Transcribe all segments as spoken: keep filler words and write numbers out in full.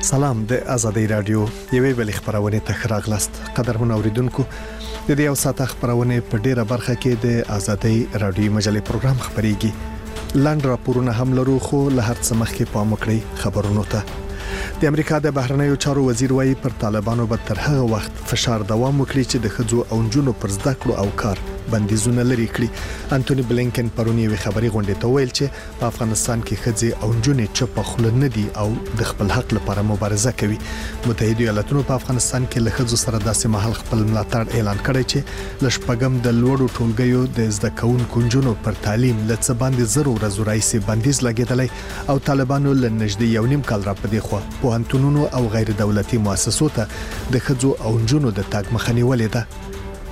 سلام د آزادۍ رادیو یوې بل خبرونه ته راغلاست. قدرمن اوریدونکو د دې یو ساعت خبرونه په ډیره برخه کې د آزادۍ رادیو مجلې پروګرام خبريږي. لاند راپورونه هم لرو خو له هر څه مخکې پام وکړئ خبرونو ته. د امریکا د بهرنیو چارو وزیر وايي پر طالبانو به تر هغه وخت فشار دوام وکړي چې د خځو او نجونو پر زده کړو او کار بندیزونه لري کړي. انټونی بلینکن پرونی وی خبري غونډه ته ویل چې په افغانستان کې خځې او نجونې چپ خل نه دي او د خپل حق لپاره مبارزه کوي. متحده ایالاتونو په افغانستان کې له خځو سره داسې مهال خپل ملاتړ اعلان کړی چې لشپګم د لوړو ټولګیو د زده کوونکو نجونو پر تعلیم لڅ باندې زرو ورځې راځي بندیز لګیدلی او طالبانو له نږدې یو نیم کال را پدې خو پوهنتونونو او غیر دولتي مؤسسو ته د خځو او نجونو د تاګ مخنیولې ده.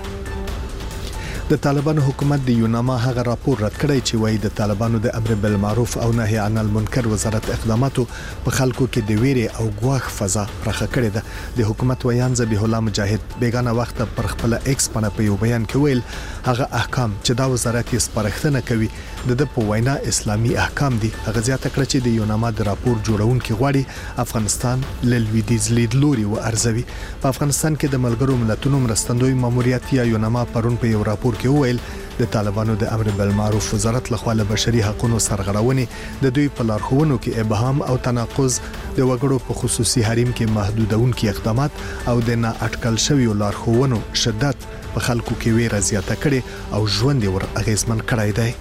د طالبانو حکومت د یوناما هغه راپور رد کړی چې وایي د طالبانو د امر بالمعروف او نهي عن المنکر وزارت اقداماتو په خلکو کې د ویري او ګواښ فضا پرخه کړې ده. د حکومت ویان ذبیح الله مجاهد بیگانه وخت پر خپل ایکس باندې په یو بیان کې ویل هغه احکام چې دا وزارت یې سپارښتنه کوي د د په وینا اسلامي احکام دي. هغه زیاته کړ چې د یوناما د راپور جوړونکو غواړي افغانستان له لویدیځ لیدلوري و ارزوي. په افغانستان کې د ملګرو ملتونو مرستندوی ماموریت یا یوناما پرون په یو راپور کې ویل د طالبانو د امر بالمعروف وزارت لخوا له بشري حقوقو سرغړونې د دوی په لارښوونو کې ابهام او تناقض د وګړو په خصوصي حریم کې محدودونکو اقدامات او د نه اټکل شوی لارښوونو شدت په خلکو کې ویره زیاته کړي او ژوند ور اغیزمن کړی دی.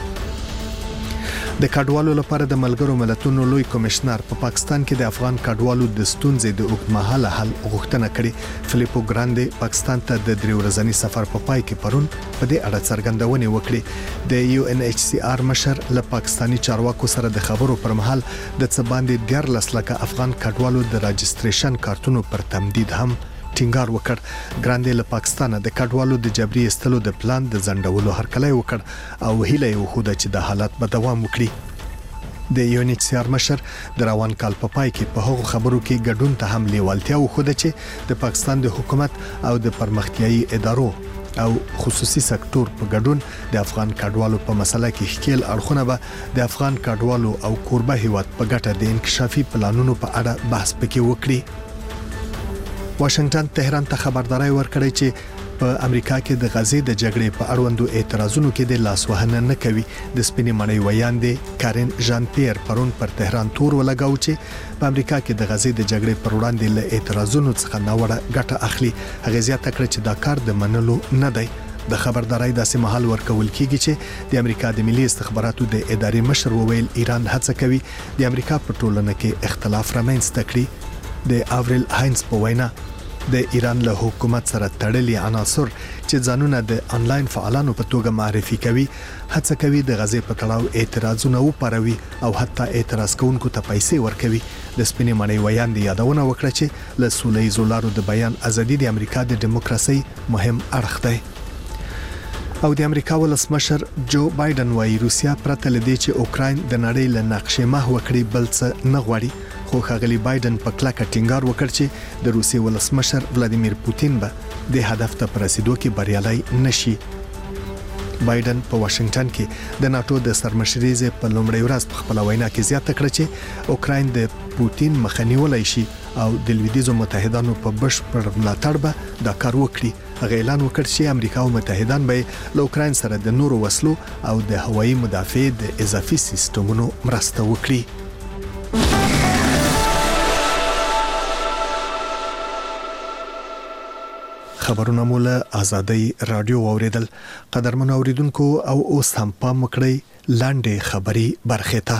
د کډوالو لپاره د ملګرو ملتونو لوی کمشنر په پا پاکستان کې د افغان کډوالو د ستونزې د اوږدمهاله حل غوښتنه کړې. فلیپو ګراندي پاکستان ته د درې ورځني سفر په پای کې پرون په دې اړه څرګندونه وکړه. د یو ان ایچ سی آر مشر له پاکستانی چارواکو سره د خبرو پر مهال د څه باندې ډیر لکه افغان کډوالو د راجستریشن کارتونو پر تمدید هم ټینګار وکړ. ګراندي له پاکستان د کډوالو د جبري استلو د پلان د ځنډولو هرکلی وکړ او هیله یې وخوده چې د حالت به دوام وکړي. د یو ان ایچ سی آر مشر د روان کال په پای کې په هغو خبرو کې ګډون ته هم لیوالتیا وخوده چې د پاکستان د حکومت او د پرمختیایي ادارو او خصوصي سکتور په ګډون د افغان کډوالو په مسله کې ښکیل اړخونه به د افغان کډوالو او کوربه هیواد په ګټه د انکشافي پلانونو په اړه بحث پکې وکړي. واشنگټن تهران ته خبرداري ورکړی چې په امریکا کې د غزې د جګړې په اړوندو اعتراضونو کې د لاسوهنه نه کوي. د سپینې مړۍ ویاندې کارن ژان پیر پرون پر تهران تور ولګاو چې په امریکا کې د غزې د جګړې پر وړاندې له اعتراضونو څخه ناوړه ګټه اخلي. هغه زیاته کړ چې دا کار د منلو نه دی. د خبرداري داسې محل ورکول کیږي چې د امریکا د ملي استخباراتو د ادارې مشر وویل ایران هڅه کوي د امریکا په ټولنه کې اختلاف رامنځته کړي. د اورل هاینز په وینا د ایران له حکومت سره تړلي عناصر چې ځانونه د انلاین فعالانو په توګه معرفي کوي هڅه کوي د غزې په تړاو اعتراضونه وپاروي او حتی اعتراض کوونکو ته پیسې ورکوي. د سپینې مړۍ ویاندې یادونه وکړه چې له سولهییزو لارو د بیان ازادي د امریکا د دیموکراسي مهم اړخ دی. او د امریکا ولسمشر جو بایدن وايي روسیا پرته لدې چې اوکراین د نړۍ له نقشې محو کړي بل څه نه غواړي. خو ښاغلي بایدن په کلکه ټینګار وکړ چې د روسیې ولسمشر ولادیمیر پوتین به د هدف ته رسیدو کې بریالي نشي. بایدن په واشنگټن کې د ناتو د سرمشريزې په لومړۍ ورځ په خپل وینا کې زیاته کړ چې اوکراین د پوتین مخنیولای شي او د لویدیځو متحدانو په بشپړ ملاتړ به دا کار وکړي. هغه اعلان وکړ چې امریکا او متحدان به له اوکراین سره د نورو وسلو او د هوایي مدافع د اضافي سیستمونو مرسته وکړي. خبرونه مولا آزادۍ رادیو اوریدل. قدرمن اوریدونکو او اوس هم پام وکړئ لاندې خبري برخه ته.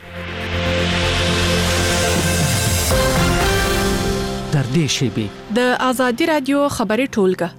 در دې شیبه د آزادۍ رادیو خبري ټولګه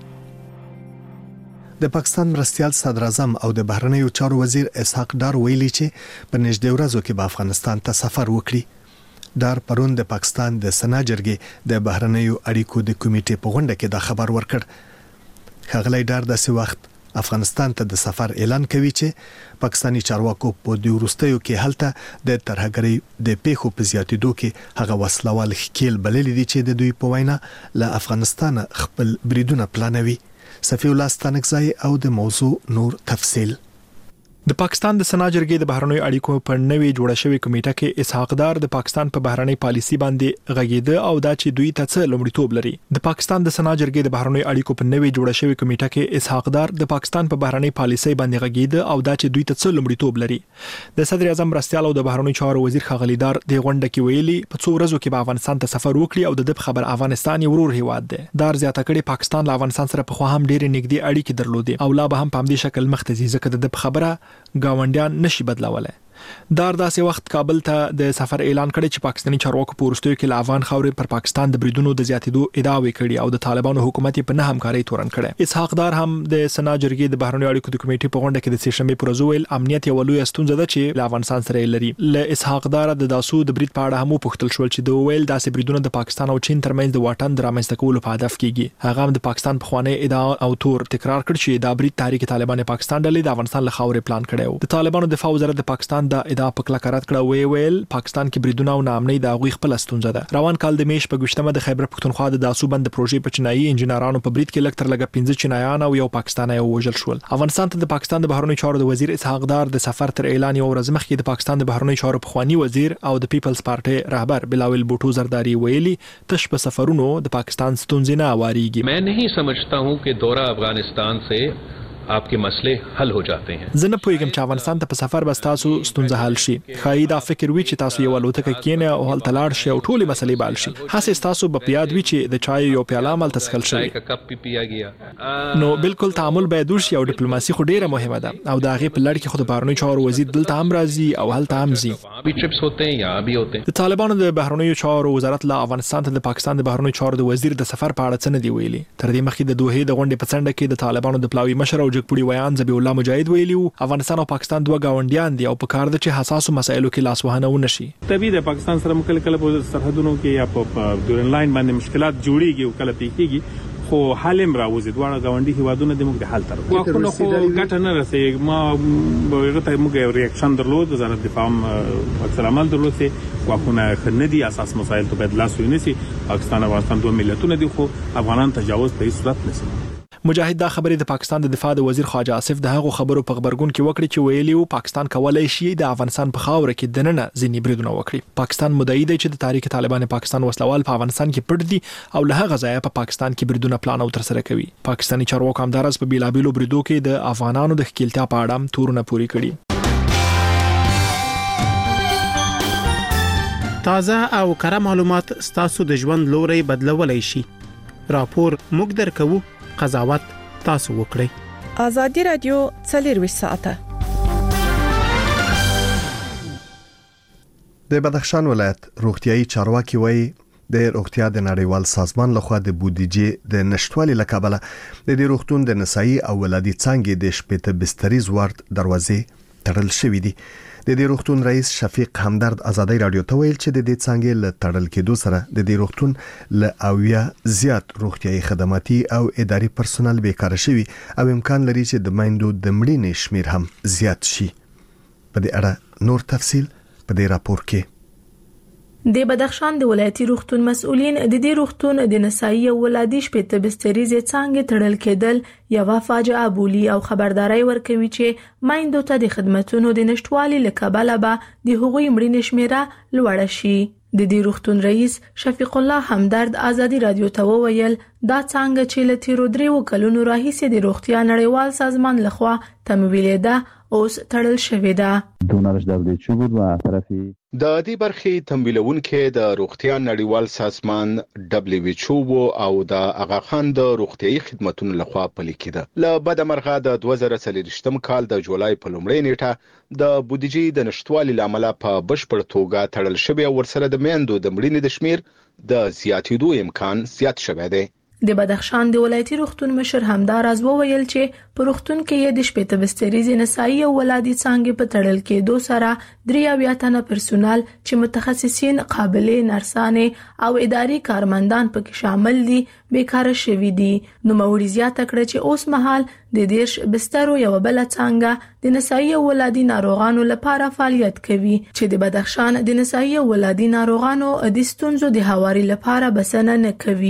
د پاکستان مرستيال صدر اعظم او د بهرنیو چارو وزیر اسحاق ډار ویلي چې په نږدې ورځو کې به افغانستان ته سفر وکړي. ډار پرون د پاکستان د سنا جرګې د بهرنیو اړیکو د کمیټې په غونډه کې دا خبر ورکړ. ښاغلی ډار داسې وخت افغانستان ته د سفر اعلان کوي چې پاکستانی چارواکو په د وروستیو کې هلته د ترهګرۍ د پیښو په زیاتېدو کې هغه وسلوال ښکیل بللي دي چې د دوی په وینا له افغانستان خپل بریدونه پلانوي. صفی الله ستانکزی او د موضوع نور تفصیل. د پاکستان د سنا جرګې د بهرنیو اړیکو په نوې جوړه شوې کمیټه کې اسحاق دار د پاکستان په بهرنۍ پالیسي باندې غږیده او دا چې دوی ته څه لومړیتوب لري. د پاکستان د سنا جرګې د بهرنیو اړیکو په نوې جوړه شوې کمیټه کې اسحاق دار د پاکستان په بهرنۍ پالیسي باندې غږیده او دا چې دوی ته څه لومړیتوب لري. د صدر اعظم مرستیال او د بهرنیو چارو وزیر ښاغلی دار د غونډه کې ویلي په څو ورځو کې به افغانستان ته سفر وکړي او د دې خبر افغانستان یو ورور هیواد دی. دار زیاته کړي پاکستان له افغانستان سره په خوا هم ډېر نږدې اړیکې درلودې او لا به هم په همدې شکل مخ ته ځي ځکه د دې خبره گاونډیان نشي بدلولای. دار داسې وخت کابل ته د سفر اعلان کړی چې پاکستاني چارواکو په وروستیو کې له افغان خاورې پر پاکستان د بریدونو د زیاتېدو ادعاوې کړي او د طالبانو حکومت په نه همکارۍ تورن کړي. اسحاق دار هم د سنا جرګې د بهرنیو اړیکو د کمیټې په غونډه کې د سې شنبې پر ورځ ویل امنیت یو لوی ستونزه ده چې له افغانستان سره لري. له اسحاق دار د داسو د برید په اړه هم پوښتل شول چې د ویل داسې بریدونه د پاکستان او چین ترمنځ د واټن درامسته کولو په هدف کېږي. هغه هم د پاکستان په خوانې ادعا او تور تکرار کړ چې دا برید تحریک طالبان پاکستان ډلې د افغانستان له خاورې پلان کړی و. د طالبانو دفاع وزارت د پاکستان د ادعا په کلکه رد کړه وی ویل پاکستان کې بریدونه او ناامنۍ د هغوی خپل ستونزه ده. روان کال د میش په ګشتمه د خیبر پښتونخوا د داسو بند پروژې په چینایي انجنیرانو په برید کې لږ تر لږه پنځه چینایان او یو پاکستانی وژل شول. افغانستان ته د پاکستان د بهرنیو چارو د وزیر اسحاق دار د سفر تر اعلان یو ورځ مخکې د پاکستان د بهرنیو چارو پخوانی وزیر او د پیپلز پارټي رهبر بلاول بوټو زرداری ویلي تش په سفرونو د پاکستان ستونزې نه واریږي. मैं नहीं समझता हूं कि दौरा अफगानिस्तान से आपके मसले हल हो जाते हैं. زه نه پوهیږم چې افغانستان ته په سفر بس تاسو ستونزه حل شي. خای دا فکر وی چې تاسو یو الوتکه کینه او هل تلاړ شي او ټولې مسلې بال شي. هڅه تاسو په پیاد وی چې د چای یو پیاله مل تسخل شي. نو بالکل تعامل باید وشي او ډیپلوماسي خو ډیره مهمه ده او دا غي په لړ کې خود بهرنیو چارو وزیر دلته هم راځي او هلته هم ځي. भी ट्रिप्स होते हैं यहाँ भी होते हैं. د طالبانو د بهرنیو چارو وزارت له افغانستان ته د پاکستان د بهرنیو چارو د وزیر د سفر په اړه څه نه دی ویلي. تر دې مخکې د دوه د غونډې په څنډه کې د طالبانو د پلاوی مشر او جګپوړي ویان زبی الله مجاهد ویلیو افغانستان او پاکستان دوه گاونډیان دي او په کار د چې حساسو مسایلو کې لاس وهنه ونشي. طبيعي د پاکستان سره مکل کله په سرحدونو کې یا په ډورن لاین باندې مشکلات جوړيږي او کله پیږي خو حالم راوځي دواړه گاونډي هیوادونه د موږ د حل تر واخونه خو ګټه نه رسي. ما هغه ته موږ ریاکشن درلود وزارت دفاع اکثر عمل درلود چې واخونه خندي اساس مسایل ته باید لاس ونیسي. پاکستان او افغانستان دوه ملتونه دي خو افغانان تجاوز په هیڅ صورت نشي. مجاهد دا خبرې د پاکستان د دفاع د وزیر خواجه آصف د هغو خبرو په خبرګون کې وکړي چې ویلیو پاکستان کولای شي د افغانستان په خاور کې دننه ځینې بریدونه وکړي. پاکستان مدعي دی چې د تحریک طالبان پاکستان وسلوال په افغانستان کې پټ دي او له هغه ځایه په پاکستان کې بریدونه پلان او تر سره کوي. پاکستاني چارواکو همدارس په بیلابیلو بریدو کې د افغانانو د ښکیلتیا په اړه تورونه پوری کړي. تازه او کره معلومات ستاسو د ژوند لوري بدلولای شي. راپور موږ درکو، قضاوت تاسو وکړئ. ازادي رادیو څلور ساعته د بدخشان ولایت روغتيایي چارواکي وایي د روغتیا د نړیوال سازمان لخوا د بودیجې د نشټوالي لکابله د دې روغتون د نسایي او ولادي څنګه د شپته بستریز وارد دروازې تړل شوې دي. د دې روغتون رئیس شفیق همدرد ازادي رادیو ته ویل چې د دې څنګه له تړل کېدو سره د دې روغتون له اویا زیات روغتيایي خدماتي او اداري پرسونل بیکاره شوي او امکان لري چې د مایندو د مړینې شمیر هم زیات شي. په دې اړه نور تفصیل په دې راپور کې. د بدخشان د ولایتي روغتون مسؤلین د دې روغتون د نسایي او ولادي شپته بستریزې څنګه تړل کېدل یو فاجعه بولی او خبرداري ورکوي چې مایندو ته د خدماتو د نشټوالي لکابله به د هغوی مړینې شمیره لوړه شي. د دې روغتون رئیس شفیق الله همدرد ازادي رادیو ته وویل دا څنګه چې له تیرو دریو کلونو راهیسې د روغتیا نړیوال سازمان لخوا تمویل ده اوس تړل شوې ده. دونرش دبلیو بود و طرفی د دې برخې تمویلونکو د روغتیا نړیوال سازمان دبلیو ایچ او او د اغا خان د روغتيایي خدماتو لخوا پلي کېده. ل بدمرغه د دوه زره څلور کال د جولای په لومړۍ نیټه د بودیجې د نشټوالي لامل په بشپړ توګه تړل شوی او ورسره د میندو د مړینې د شمیر د زیاتېدو امکان زیات شوی دی. د بدخشان د ولایتي روغتون مشر همدار از وویل چې په روغتون کې د شپته بستریزې نسایي او ولادي څنګه په تړل کې دوه سره درې اویا تنه پرسونل چې متخصصین قابلیت نرسانه او اداري کارمندان پکې شامل دي بیکاره شوي دي. نو موري زیاته کړ چې اوس مهال د دیرش بسترو یو بل څنګه د نسایي او ولادي ناروغانو لپاره فعالیت کوي چې د بدخشان د نسایي او ولادي ناروغانو د ستونزو د هواري لپاره بسنه نه کوي.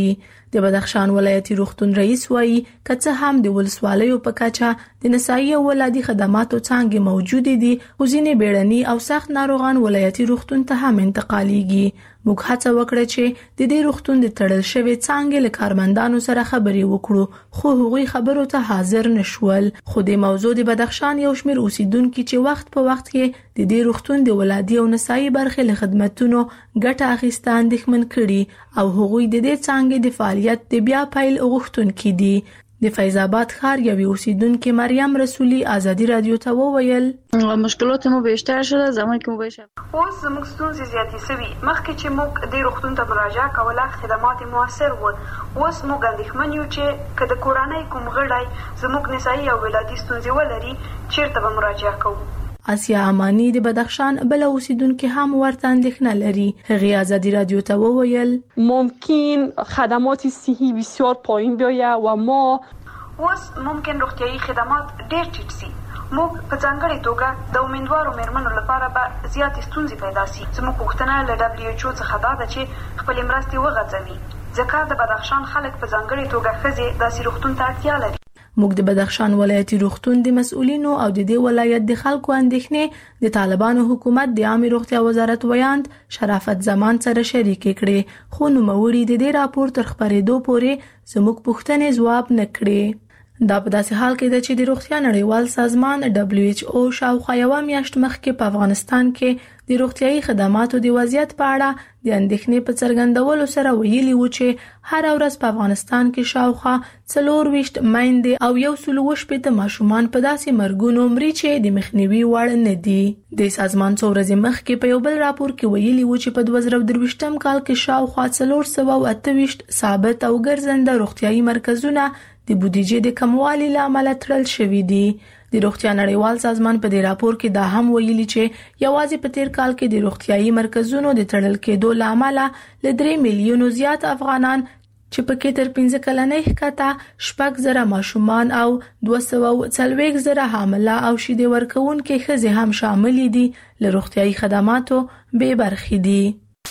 د بدخشان ولایتي روغتون رئیس وایي کڅه هم د ولسوالیو په کچه د نسایي او ولادي خدماتو څنګه موجود دي خو ځینې بیړني او سخت ناروغان ولایتي روغتون ته هم انتقالیږي. موږ هڅه وکړه چې د دې روغتون د تړل شوی څنګه له کارمندانو سره خبرې وکړو خو هغوی خبرو ته حاضر نشول. خو د موضوع د بدخشان یو شمېر اوسیدونکو چې وخت په وخت کې د دې روغتون د ولادي او نسایي برخې له خدماتونو ګټه اخیسته اندېښمن کړي او هغوی د دې څنګه د فعالیت د بیا پیل غوښتونکي دي. د فیض آباد ښار یو اوسیدونکو مریم رسولي ازادي رادیو ته وویل مشکلات مو بیشتر شده زمانی که مو بیشتر اوس زموږ ستونزې زیاتې شوي. مخکې چې موږ د روغتون ته مراجعه کوله خدمات موثر و. اوس موږ اندېښمن یو چې که د کورنۍ کوم غړی زموږ نسایي او ولادي ستونزې ولري چیرته به مراجعه کوو. آسیا امانی د بدخشان بل اوسیدونکو هم ورته اندېښنه لري. هغه ازادي رادیو ته وویل ممکن خدمات صحی بسیار پایین بیاید و ما اوس ممکن روغتیايي خدمات ډېر ټیټ شي. موږ په ځانګړې توګه د امیدوارو مېرمنو لپاره به زیاتې ستونزې پیدا شي. زموږ پوښتنه له دبليو ایچ او څخه دا ده چې خپل مرستې وغځوي ځکه د بدخشان خلک په ځانګړې توګه ښځې داسې روغتون ته اړتیا لري. موږ د بدخشان ولایتي روغتون د مسؤلینو او د دې ولایت د خلکو اندېښنې د طالبانو حکومت د عامه روغتیا وزارت ویاند شرافت زمان سره شریک کړي خو نوموړي د دې راپور تر خبرېدو پورې زموږ پوښتنې ځواب نه کړي. دا په داسې حال کې ده چې د روغتیا نړیوال سازمان دبليو ایچ او شاوخوا یوه میاشت مخکې په افغانستان کې د روغتیايي خدماتو د وضعیت په اړه د اندېښنې په څرګندولو سره ویلي و چې هر ورځ په افغانستان کې شاوخوا څلور ویشت میندې او یو سل اووه شپېته ماشومان په داسې مرګونو مري چې د مخنیوي وړ نه دي. د سازمان څو ورځې مخکې په یو بل راپور کې ویلي و چې په دوه زره درویشتم کال کې شاوخوا څلور سوه او اته ویشت ثابت او ګرځنده روغتیايي مرکزونه د بودیجې د کموالي لامل تړل شوی دي. د روغتیا نړیوال سازمان په دې راپور کې دا هم ویلي چې یوازې په تیر کال کې د روغتیايي مرکزونو د تړل کېدو لامل له درې میلیونو زیات افغانان چې پکې تر پنځه کلنۍ ښکته شپږ زره ماشومان او دوه سوه څلوېښت زره حامله او شیدې ورکوونکې ښځې هم شامل دي له روغتیايي خدماتو بې برخې دي.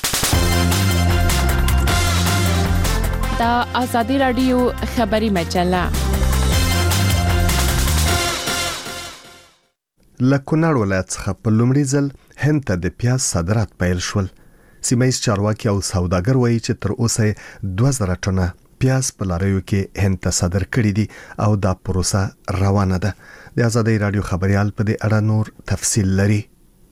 دا آزادی رادیو خبری مجله لکونړ ولایت څخه په لومړي ځل هند ته د پیاز صادرات پیل شول. سیمایي چارواکي او سوداګر وایي چې تر اوسه دوه زره ټنه پیاز په لاریو کې هند ته صادر کړي دي او دا پروسه روانه ده. د آزادی رادیو خبريال په دې اړه نور تفصیل لري.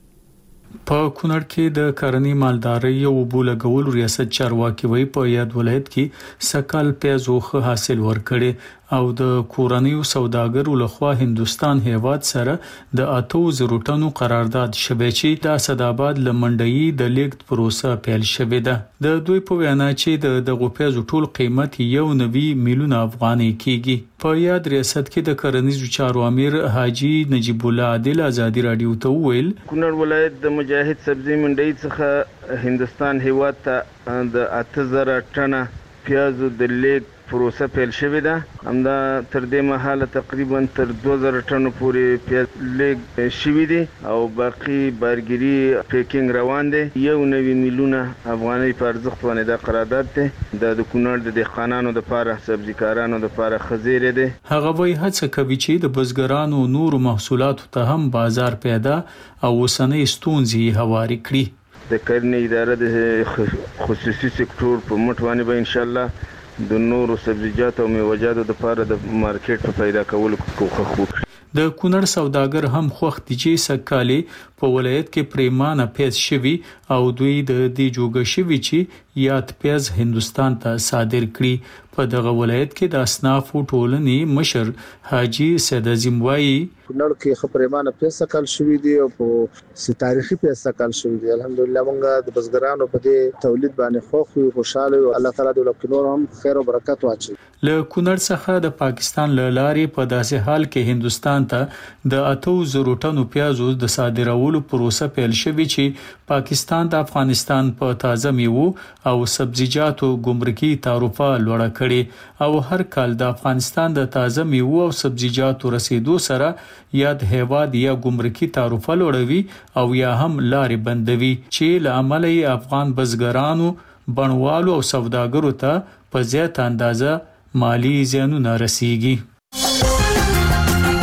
په کونړ کې د کرنې مالدارۍ او بولګول ریاست چارواکي وایي په یاد ولایت کې سکل پیاز او حاصل ورکړي او د کورنیو سوداګرو لخوا هندستان هیواد سره د اتو زرو ټنو قرارداد شوی چې د اسداباد لمنډي د لیګ پروسه پیل شوې ده. د دوی په وینا چې د دغه پیاز ټول قیمت یو نوي میلیون افغانۍ کېږي. په یاد ریاست کې د کرنیزو چارو امیر حاجی نجیب الله عادل آزادی رادیو ته ویل کونړ ولایت د مجاهد سبزی منډي څخه هندستان هیواد ته د اته زره ټنه پیاز د لیګ پروسه پیل شوې ده. همدا تر دې مهاله تقریبا تر دوه زره ټنو پورې پیاز لیګ شوی دي او باقي بارګری پیکینګ روان دي. یو نوي میلیون افغانۍ په ارزښت باندې دا قرارداد ده د کونړ د دهقانانو لپاره سبزیکارانو لپاره خزیره ده. هغه وایي هڅه کوي چې د بزګرانو نور محصولاتو ته هم بازار پیدا او وسنۍ ستونزې هواري کړي. د کرنې اداره د خصوصي سکتور په مټ باندې به ان شاء الله د نورو سبزیجات او میوه‌جاتو لپاره د مارکیټ په پیدا کولو کوښښ وکړي. د کونړ سوداګر هم خوښ دي چې سکالي په ولایت کې پریمانه پیاز شوی او دوی د دې جوګه شوی چې یاد پیاز هندستان ته صادر کړي. په دغه ولایت کې د اصناف ټولنې مشر حاجی سید عظیم وایي کونړ کې خبرېمانه پیاز سکال شوی دی او په سی تاریخي پیاز سکال شوی دی. الحمدلله موږ د بزګرانو په دې تولید باندې خوښ او خوشاله او الله تعالی د لکونور هم خیر او برکت واچي. له کونړ څخه د پاکستان له لارې په داسې حال کې هندستان ته د اتو زرو ټنو پیازو د صادرولو پروسه پیل شوې چې پاکستان د افغانستان په تازه میوه او سبزیجاتو ګمرکي تعرفه لوړه کړي او هر کال د افغانستان د تازه میوه او سبزیجاتو رسیدو سره یا د هیواد یا ګمرکي تعرفه لوړوي او یا هم لارې بندوي چې لامل افغان بزګرانو بڼوالو او سوداګرو ته په زیات اندازه مالی زیانونه رسیږي.